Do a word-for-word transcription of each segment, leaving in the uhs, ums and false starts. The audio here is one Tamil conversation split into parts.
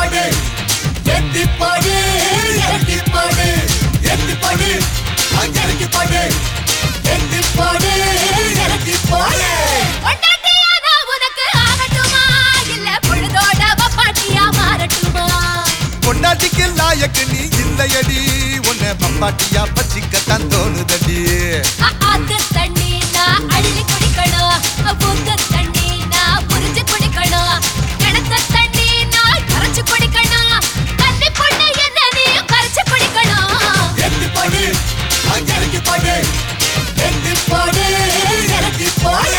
பாடு எத்தி பாடு இறக்கி பாடு எத்தி பாடு இறக்கி பாடு எத்தி பாடு இறக்கி பாடு ஒட்டாட்டியானா உனக்கு ஆகட்டுமா இல்ல பொழுதோட வப்பாட்டியா மாறட்டுமா பொண்டாட்டிக்கு லாயக்கு நீ இல்லையடி உன்னை பப்பாட்டியா பச்சிக்கத்தான் தோணுதடி ஆத்து தண்ணி நான் அள்ளி குடிக்கணும் பூத்து தண்ணி நான் புரிஞ்சு குடிக்கணும் கிணத்து தண்ணி நான் கரைச்சு குடிக்கணும் தண்ணி பொண்ணு என்ன நீ கரைச்சு குடிக்கணும் எத்தி பாடு இறக்கி பாடு எத்தி பாடு இறக்கி பாடு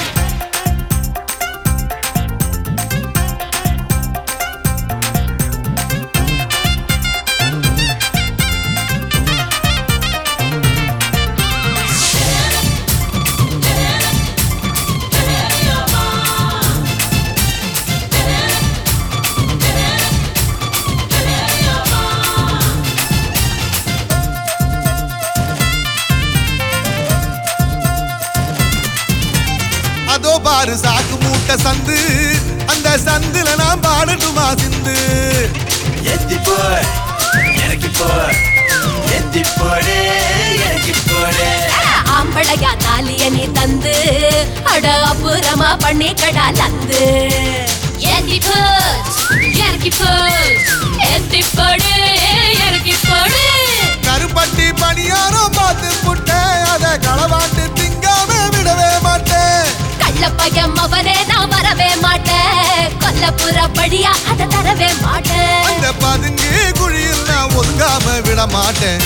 அதோ பாரு சாக்கு மூட்டை சந்து அந்த சந்துல நான் பாடட்டுமா சிந்து எத்தி போய் இறக்கி போய் எத்தி போடு இறக்கி போடு ஆம்பளையா தாலிய நீ தந்து அட அப்புறமா பண்ணி கடா லந்து ஏத்தி போட் இறக்கி போட் ஏத்தி போடு இறக்கி போடு கருப்பட்டி பணியாரம் பார்த்து புட்டேன் அதை களவாண்டு திங்காம விடவே மாட்டேன் கள்ள பையன் அவரே நான் வரவே மாட்டேன் கொல்லப்புற படியா அதை தரவே மாட்டேன் அந்த பதுங்கு குழியில் நான் ஒதுங்காம விட மாட்டேன்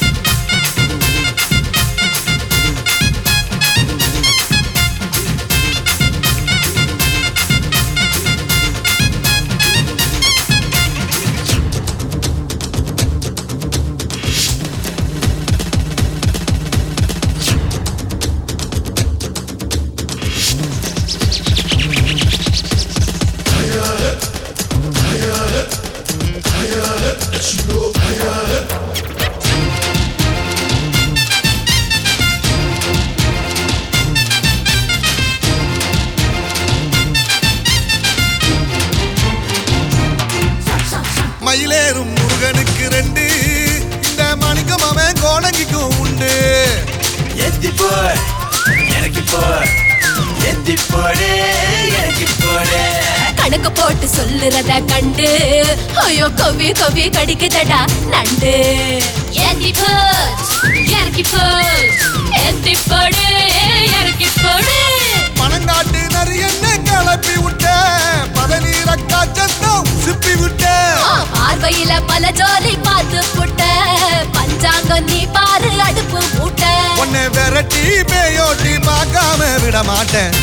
மயிலேறும் முருகனுக்கு ரெண்டு இந்த மணிக்கம் அவன் கோணங்கிக்கும் உண்டு எத்தி போய் இறக்கி போய் எத்தி போடு இறக்கி போடு கணக்கு போட்டு சொல்லுறத கண்டு ஐயோ கவி கவி கடிக்குதடா நண்டு ஏத்தி போட் இறக்கி போட் ஏத்தி போடு இறக்கி போடு பணங்காட்டு நரியன்ன கிளப்பி விட்ட பதநீர காய்ச்சத்தான் உசுப்பி விட்ட பார்வையில பல ஜோலி பார்த்து புட்ட பஞ்சாங்கம் நீ பாரு அடுப்பு மூட்ட உன்னை விரட்டி பேயோட்டி பார்க்காம விட மாட்டேன்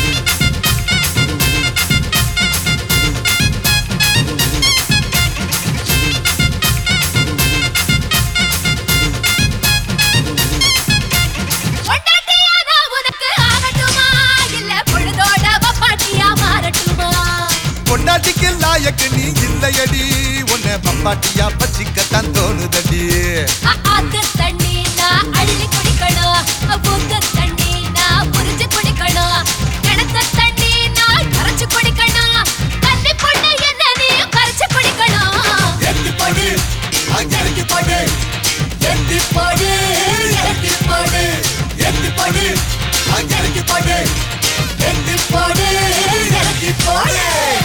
ஒட்டாட்டியானா உனக்கு ஆகட்டுமா இல்ல பொழுதோட வப்பாட்டியா மாறட்டுமா பொண்டாட்டிக்கு லாயக்கு நீ இல்லையடி உன்னை பப்பாட்டியா பச்சிக்கத்தான் தோணுதடி ஆத்து தண்ணி நான் அள்ளி குடிக்கணும் பூத்து தண்ணி நான் புரிஞ்சு குடிக்கணும் கிணத்து தண்ணி நான் கரைச்சு குடிக்கணும் தண்ணி பொண்ணு என்ன நீ கரைச்சு குடிக்கணும் எத்தி பாடு இறக்கி பாடு எத்தி பாடு இறக்கி பாடு எத்தி பாடு இறக்கி பாடு எத்தி பாடு இறக்கி பாடு